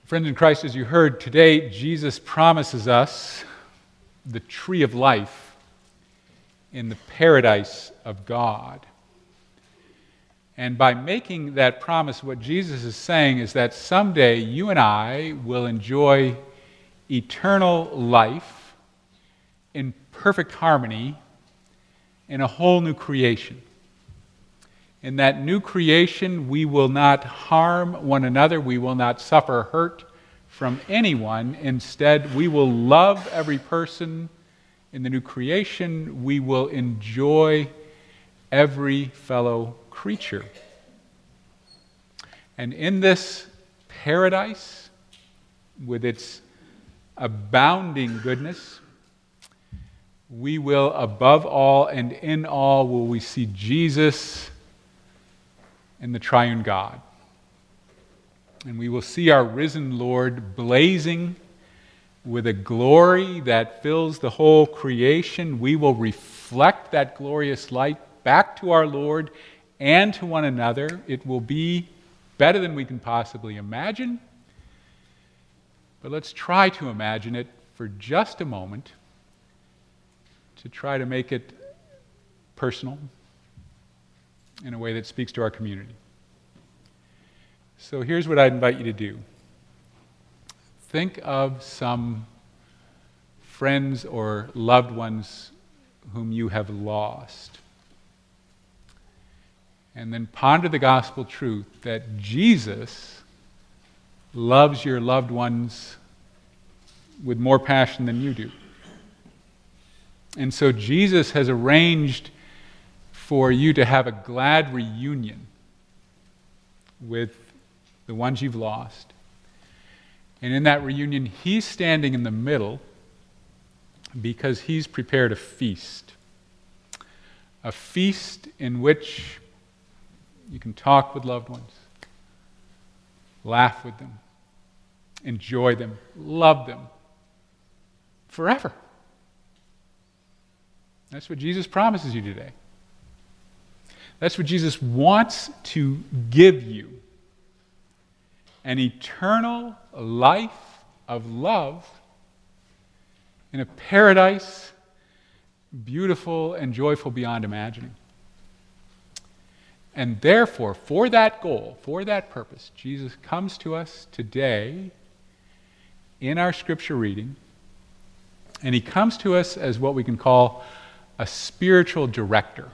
Friends in Christ, as you heard today, Jesus promises us the tree of life in the paradise of God. And by making that promise, what Jesus is saying is that someday you and I will enjoy eternal life in perfect harmony in a whole new creation. In that new creation, we will not harm one another. We will not suffer hurt from anyone. Instead, we will love every person in the new creation. We will enjoy every fellow creature. And in this paradise, with its abounding goodness, we will, above all and in all, will we see Jesus and the triune God. And we will see our risen Lord blazing with a glory that fills the whole creation. We will reflect that glorious light back to our Lord and to one another. It will be better than we can possibly imagine. But let's try to imagine it for just a moment, to try to make it personal in a way that speaks to our community. So here's what I'd invite you to do. Think of some friends or loved ones whom you have lost. And then ponder the gospel truth that Jesus loves your loved ones with more passion than you do. And so Jesus has arranged for you to have a glad reunion with the ones you've lost. And in that reunion, he's standing in the middle because he's prepared a feast. A feast in which you can talk with loved ones, laugh with them, enjoy them, love them forever. That's what Jesus promises you today. That's what Jesus wants to give you. An eternal life of love in a paradise beautiful and joyful beyond imagining. And therefore, for that goal, for that purpose, Jesus comes to us today in our scripture reading, and he comes to us as what we can call a spiritual director.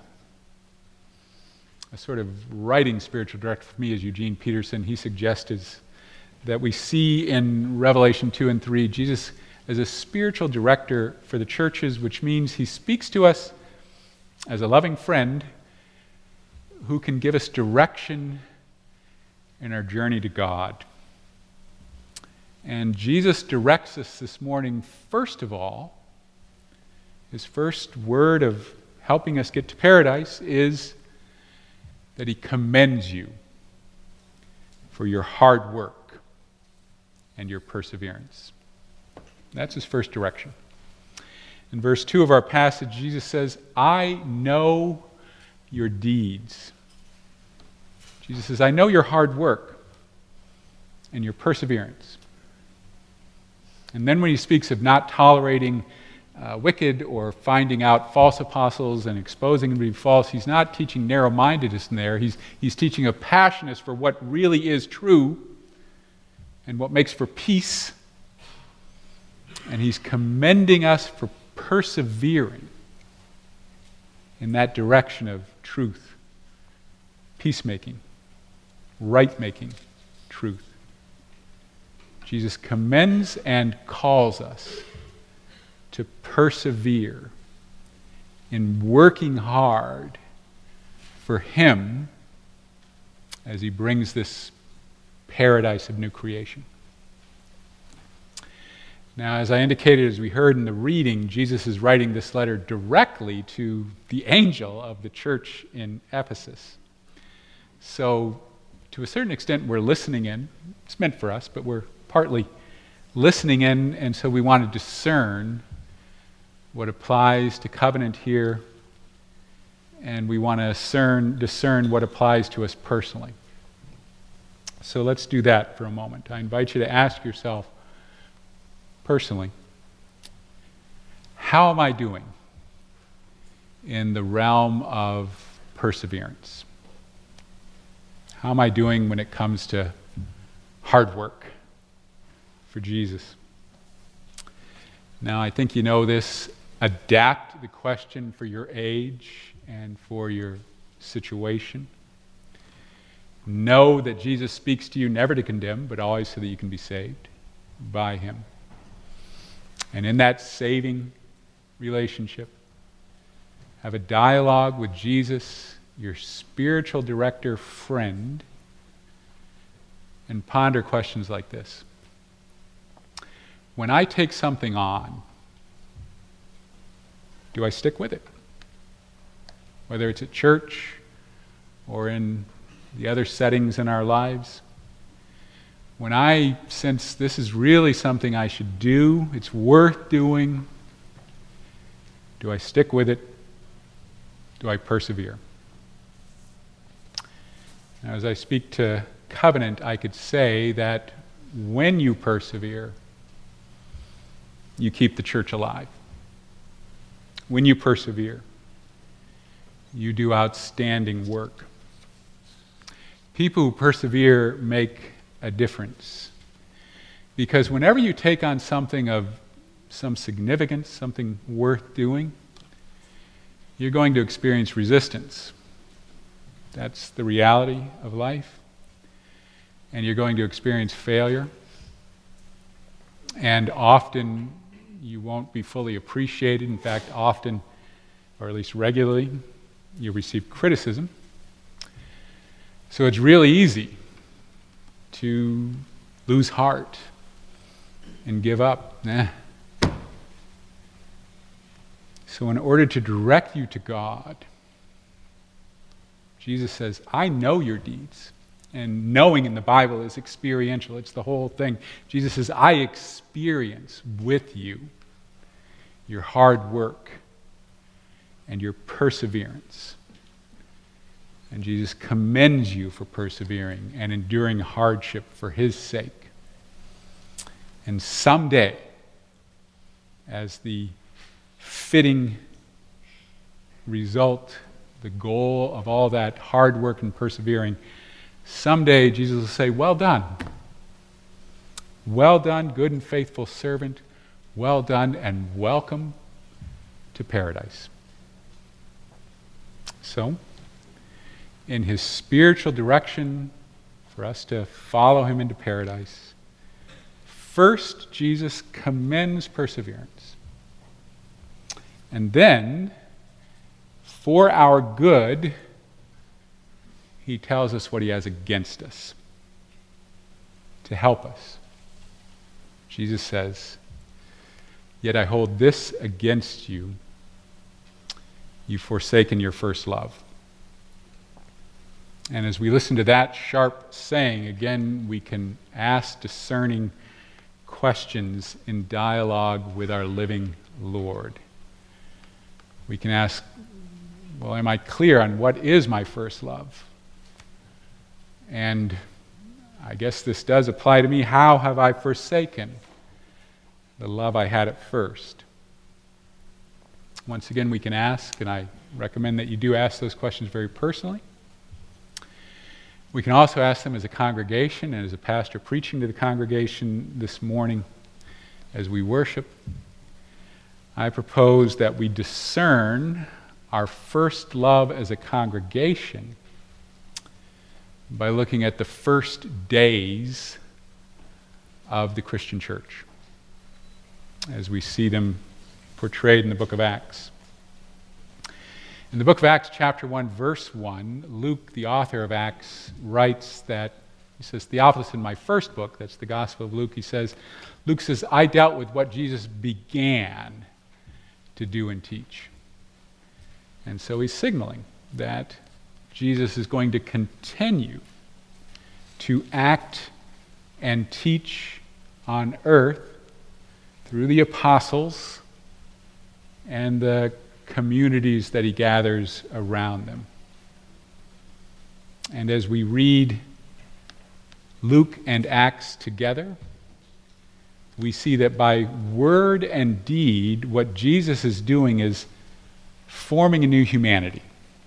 A sort of writing spiritual director for me is Eugene Peterson. He suggested that we see in Revelation 2 and 3 Jesus as a spiritual director for the churches, which means he speaks to us as a loving friend who can give us direction in our journey to God. And Jesus directs us this morning, first of all, his first word of helping us get to paradise is that he commends you for your hard work and your perseverance. That's his first direction. In verse 2 of our passage, Jesus says, I know your deeds. Jesus says, I know your hard work and your perseverance. And then when he speaks of not tolerating wicked or finding out false apostles and exposing them to be false, he's not teaching narrow-mindedness in there. He's teaching a passion for what really is true and what makes for peace. And he's commending us for persevering in that direction of truth, peacemaking, right-making truth. Jesus commends and calls us to persevere in working hard for him as he brings this paradise of new creation. Now, as I indicated, as we heard in the reading, Jesus is writing this letter directly to the angel of the church in Ephesus. So, to a certain extent, we're listening in. It's meant for us, but we're partly listening in, and so we want to discern what applies to covenant here, and we want to discern what applies to us personally. So let's do that for a moment. I invite you to ask yourself personally, how am I doing in the realm of perseverance? How am I doing when it comes to hard work for Jesus? Now, I think you know this. Adapt the question for your age and for your situation. Know that Jesus speaks to you never to condemn, but always so that you can be saved by him. And in that saving relationship, have a dialogue with Jesus, your spiritual director friend, and ponder questions like this. When I take something on, do I stick with it? Whether it's at church or in the other settings in our lives. When I sense this is really something I should do, it's worth doing, do I stick with it? Do I persevere? Now, as I speak to Covenant, I could say that when you persevere, you keep the church alive. When you persevere, you do outstanding work. People who persevere make a difference. Because whenever you take on something of some significance, something worth doing, you're going to experience resistance. That's the reality of life. And you're going to experience failure. And often you won't be fully appreciated. In fact, often, or at least regularly, you receive criticism. So it's really easy to lose heart and give up. So in order to direct you to God, Jesus says, I know your deeds. And knowing in the Bible is experiential. It's the whole thing. Jesus says, I experience with you your hard work and your perseverance. And Jesus commends you for persevering and enduring hardship for his sake. And someday, as the fitting result, the goal of all that hard work and persevering, someday Jesus will say, well done. Well done, good and faithful servant. Well done and welcome to paradise. So, in his spiritual direction for us to follow him into paradise, first Jesus commends perseverance. And then, for our good, he tells us what he has against us to help us. Jesus says, yet I hold this against you. You've forsaken your first love. And as we listen to that sharp saying, again, we can ask discerning questions in dialogue with our living Lord. We can ask, well, am I clear on what is my first love? And I guess this does apply to me. How have I forsaken the love I had at first? Once again, we can ask, and I recommend that you do ask those questions very personally. We can also ask them as a congregation and as a pastor preaching to the congregation this morning as we worship. I propose that we discern our first love as a congregation by looking at the first days of the Christian church as we see them portrayed in the book of Acts. In the book of Acts, chapter 1, verse 1, Luke, the author of Acts, writes that, he says, Theophilus, in my first book, that's the Gospel of Luke, Luke says, I dealt with what Jesus began to do and teach. And so he's signaling that Jesus is going to continue to act and teach on earth through the apostles and the communities that he gathers around them. And as we read Luke and Acts together, we see that by word and deed, what Jesus is doing is forming a new humanity.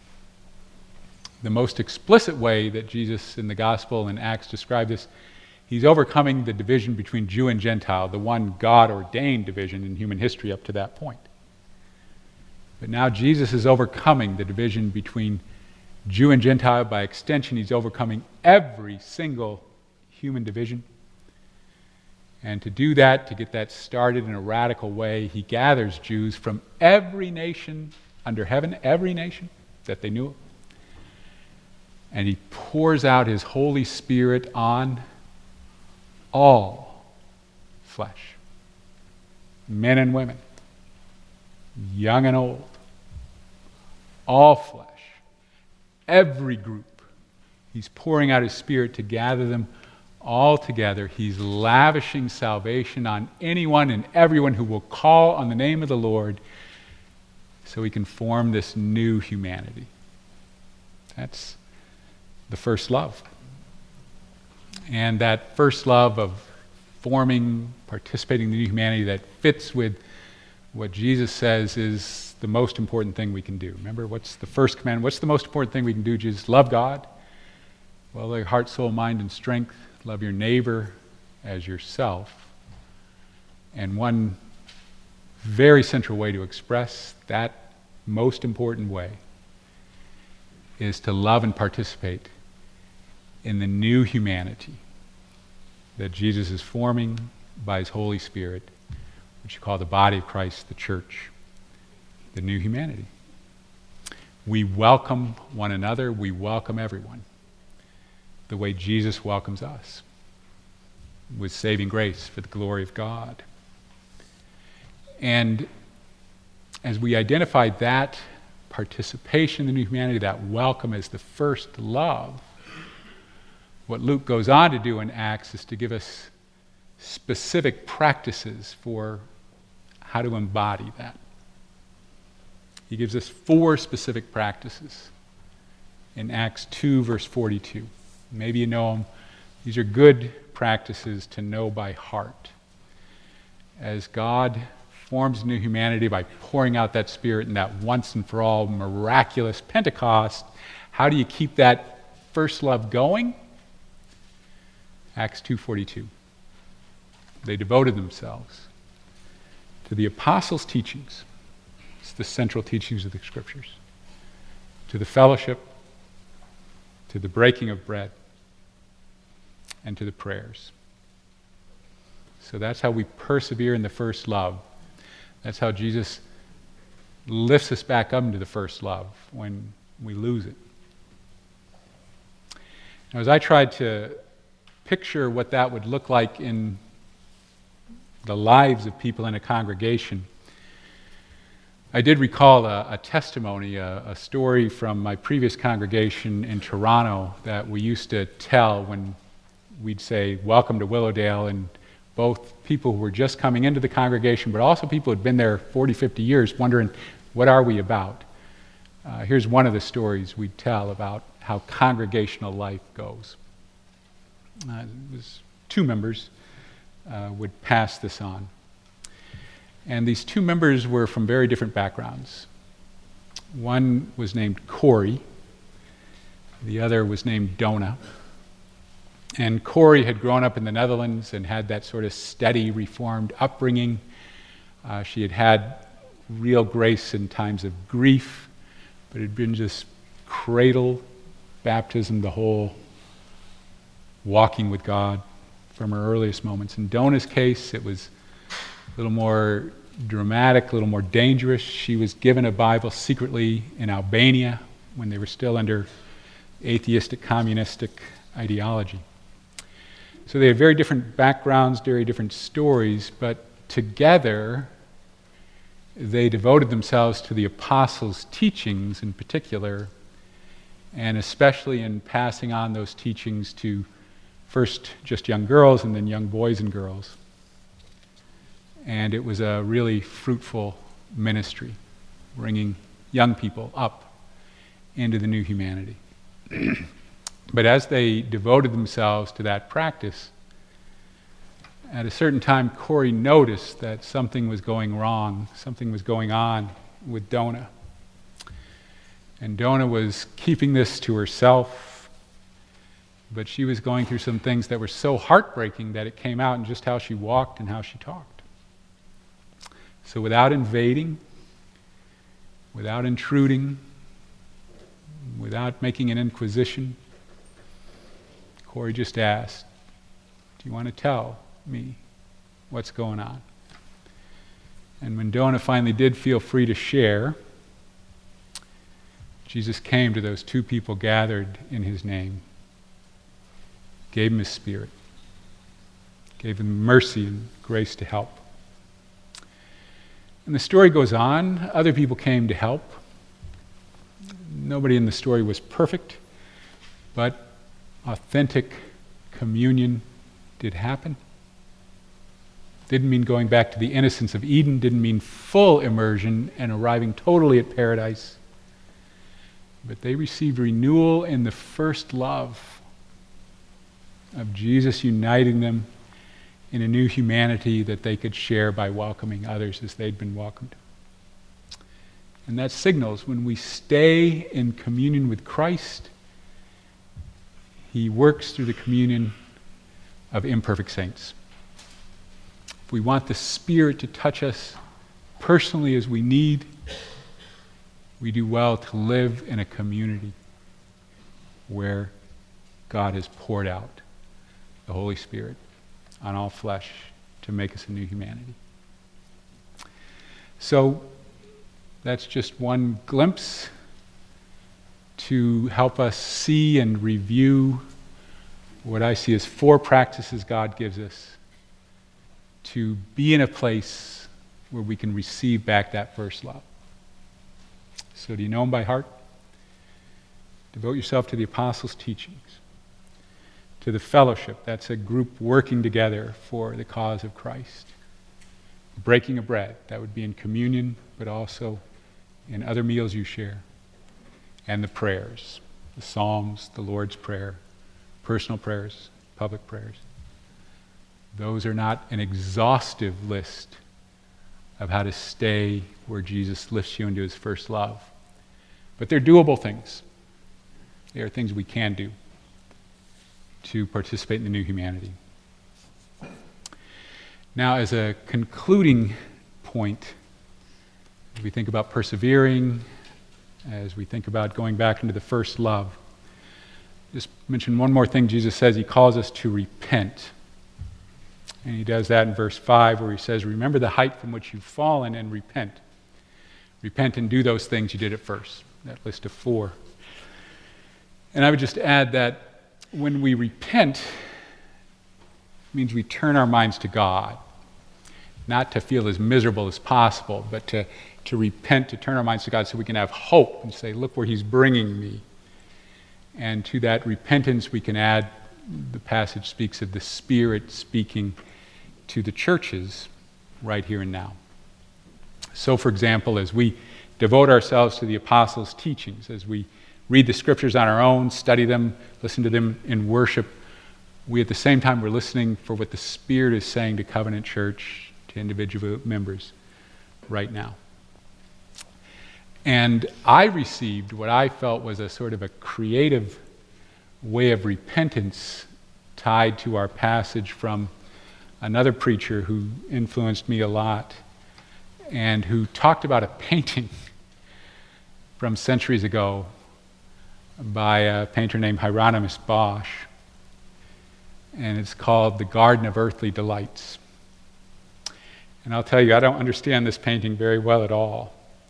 The most explicit way that Jesus in the Gospel and Acts describe this, he's overcoming the division between Jew and Gentile, the one God-ordained division in human history up to that point. But now Jesus is overcoming the division between Jew and Gentile. By extension, he's overcoming every single human division. And to do that, to get that started in a radical way, he gathers Jews from every nation under heaven, every nation that they knew of. And he pours out his Holy Spirit on all flesh, men and women, young and old, all flesh, every group. He's pouring out his Spirit to gather them all together. He's lavishing salvation on anyone and everyone who will call on the name of the Lord so he can form this new humanity. That's the first love. And that first love of forming, participating in the new humanity that fits with what Jesus says is the most important thing we can do. Remember, what's the first commandment? What's the most important thing we can do, Jesus? Love God. Well, your heart, soul, mind, and strength. Love your neighbor as yourself. And one very central way to express that most important way is to love and participate in the new humanity that Jesus is forming by his Holy Spirit, which you call the body of Christ, the church, the new humanity. We welcome one another, we welcome everyone, the way Jesus welcomes us, with saving grace for the glory of God. And as we identify that participation in the new humanity, that welcome as the first love, what Luke goes on to do in Acts is to give us specific practices for how to embody that. He gives us 4 specific practices in Acts 2, verse 42. Maybe you know them. These are good practices to know by heart. As God forms new humanity by pouring out that Spirit in that once and for all miraculous Pentecost, how do you keep that first love going? Acts 2:42. They devoted themselves to the apostles' teachings. It's the central teachings of the Scriptures. To the fellowship, to the breaking of bread, and to the prayers. So that's how we persevere in the first love. That's how Jesus lifts us back up into the first love when we lose it. Now, as I tried to picture what that would look like in the lives of people in a congregation, I did recall a testimony, a story from my previous congregation in Toronto that we used to tell when we'd say, "Welcome to Willowdale," and both people who were just coming into the congregation, but also people who had been there 40, 50 years wondering, what are we about? Here's one of the stories we'd tell about how congregational life goes. It was 2 members would pass this on. And these 2 members were from very different backgrounds. One was named Corey. The other was named Donna. And Corey had grown up in the Netherlands and had that sort of steady, reformed upbringing. She had had real grace in times of grief, but it had been just cradle baptism, the whole walking with God from her earliest moments. In Donna's case, it was a little more dramatic, a little more dangerous. She was given a Bible secretly in Albania when they were still under atheistic, communistic ideology. So they had very different backgrounds, very different stories, but together they devoted themselves to the apostles' teachings in particular, and especially in passing on those teachings to first just young girls and then young boys and girls. And it was a really fruitful ministry, bringing young people up into the new humanity. But as they devoted themselves to that practice, at a certain time, Corey noticed that something was going wrong, something was going on with Donna. And Donna was keeping this to herself, but she was going through some things that were so heartbreaking that it came out in just how she walked and how she talked. So without invading, without intruding, without making an inquisition, Corey just asked, "Do you want to tell me what's going on?" And when Donna finally did feel free to share, Jesus came to those two people gathered in his name, gave them his Spirit, gave them mercy and grace to help. And the story goes on. Other people came to help. Nobody in the story was perfect, but authentic communion did happen. Didn't mean going back to the innocence of Eden, didn't mean full immersion and arriving totally at paradise. But they received renewal in the first love of Jesus uniting them in a new humanity that they could share by welcoming others as they'd been welcomed. And that signals when we stay in communion with Christ, he works through the communion of imperfect saints. If we want the Spirit to touch us personally as we need, we do well to live in a community where God has poured out the Holy Spirit on all flesh to make us a new humanity. So that's just one glimpse to help us see and review what I see as 4 practices God gives us to be in a place where we can receive back that first love. So do you know them by heart? Devote yourself to the apostles' teachings, to the fellowship. That's a group working together for the cause of Christ. Breaking of bread, that would be in communion, but also in other meals you share. And the prayers, the Psalms, the Lord's Prayer, personal prayers, public prayers. Those are not an exhaustive list of how to stay where Jesus lifts you into his first love. But they're doable things. They are things we can do to participate in the new humanity. Now, as a concluding point, as we think about persevering, as we think about going back into the first love, just mention one more thing Jesus says. He calls us to repent. And he does that in verse 5 where he says, remember the height from which you've fallen and repent. Repent and do those things you did at first. That list of 4. And I would just add that when we repent, it means we turn our minds to God. Not to feel as miserable as possible, but to repent, to turn our minds to God so we can have hope and say, look where he's bringing me. And to that repentance we can add, the passage speaks of the Spirit speaking to the churches right here and now. So, for example, as we devote ourselves to the apostles' teachings, as we read the scriptures on our own, study them, listen to them in worship, we at the same time we're listening for what the Spirit is saying to Covenant Church, to individual members right now. And I received what I felt was a sort of a creative way of repentance tied to our passage from another preacher who influenced me a lot and who talked about a painting from centuries ago by a painter named Hieronymus Bosch. And it's called The Garden of Earthly Delights. And I'll tell you, I don't understand this painting very well at all.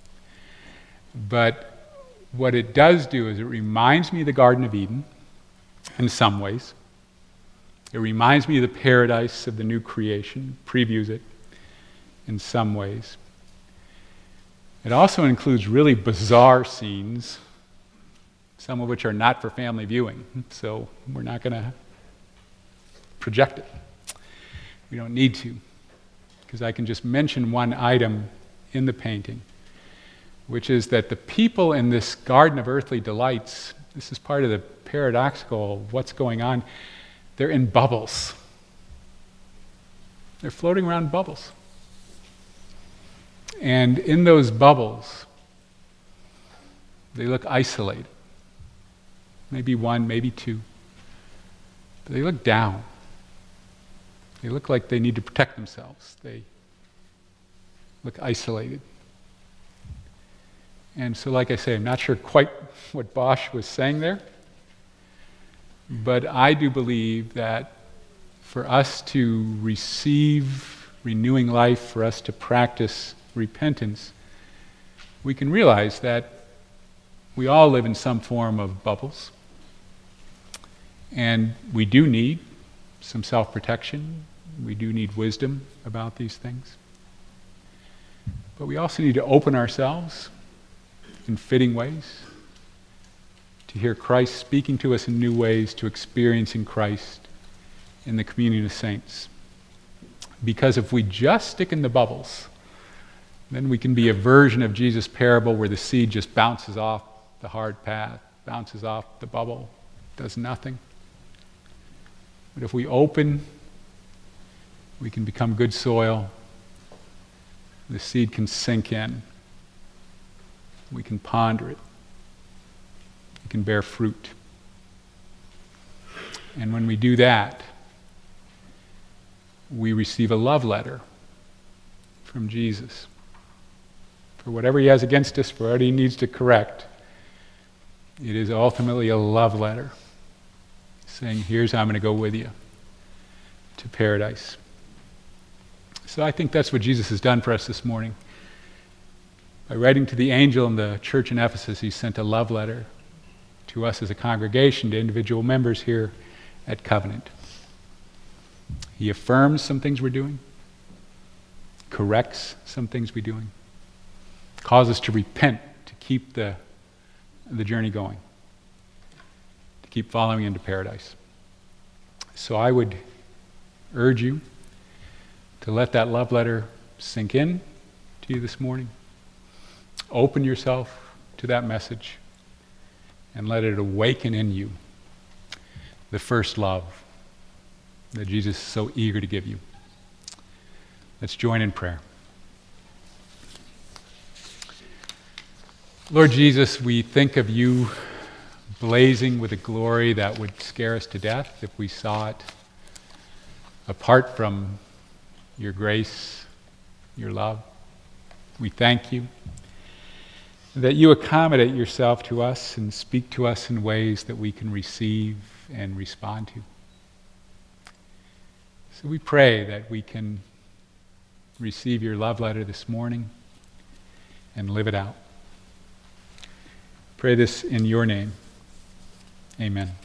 But what it does do is it reminds me of the Garden of Eden in some ways. It reminds me of the paradise of the new creation, previews it in some ways. It also includes really bizarre scenes, some of which are not for family viewing, so we're not going to project it. We don't need to, because I can just mention one item in the painting, which is that the people in this Garden of Earthly Delights This is part of the paradoxical of what's going on. They're in bubbles. They're floating around bubbles. And in those bubbles, they look isolated. Maybe one, maybe two. But they look down. They look like they need to protect themselves. They look isolated. And so, like I say, I'm not sure quite what Bosch was saying there, but I do believe that for us to receive renewing life, for us to practice repentance, we can realize that we all live in some form of bubbles, and we do need some self-protection. We do need wisdom about these things. But we also need to open ourselves in fitting ways, to hear Christ speaking to us in new ways, to experiencing Christ in the communion of saints. Because if we just stick in the bubbles, then we can be a version of Jesus' parable where the seed just bounces off the hard path, bounces off the bubble, does nothing. But if we open, we can become good soil. The seed can sink in. We can ponder it. It can bear fruit. And when we do that, we receive a love letter from Jesus. For whatever he has against us, for whatever he needs to correct, it is ultimately a love letter saying, here's how I'm going to go with you to paradise. So I think that's what Jesus has done for us this morning. By writing to the angel in the church in Ephesus, he sent a love letter to us as a congregation, to individual members here at Covenant. He affirms some things we're doing, corrects some things we're doing, calls us to repent, to keep the journey going, to keep following into paradise. So I would urge you to let that love letter sink in to you this morning. Open yourself to that message and let it awaken in you the first love that Jesus is so eager to give you. Let's join in prayer. Lord Jesus, we think of you blazing with a glory that would scare us to death if we saw it apart from your grace, your love. We thank you that you accommodate yourself to us and speak to us in ways that we can receive and respond to. So we pray that we can receive your love letter this morning and live it out. Pray this in your name. Amen.